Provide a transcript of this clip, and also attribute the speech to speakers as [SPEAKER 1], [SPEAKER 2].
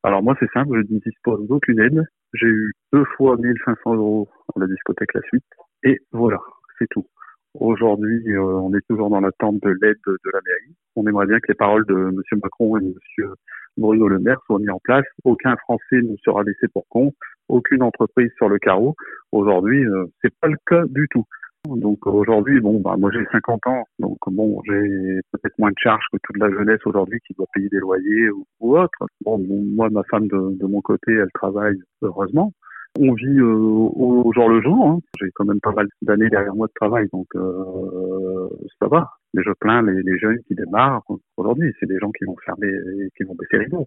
[SPEAKER 1] Alors moi, c'est simple, je ne dispose d'aucune aide. J'ai eu 2 fois 1 500 € à la discothèque La Suite. Et voilà, c'est tout. Aujourd'hui, on est toujours dans l'attente de l'aide de la mairie. On aimerait bien que les paroles de M. Macron et de M. Bruno Le Maire soient mises en place. Aucun Français ne sera laissé pour compte, aucune entreprise sur le carreau. Aujourd'hui, c'est pas le cas du tout. Donc aujourd'hui, moi j'ai 50 ans, donc j'ai peut-être moins de charges que toute la jeunesse aujourd'hui qui doit payer des loyers ou autre. Moi, ma femme de mon côté, elle travaille heureusement. On vit au jour le jour. Hein. J'ai quand même pas mal d'années derrière moi de travail, donc ça va. Mais je plains les jeunes qui démarrent aujourd'hui. C'est des gens qui vont fermer, qui vont baisser les bons.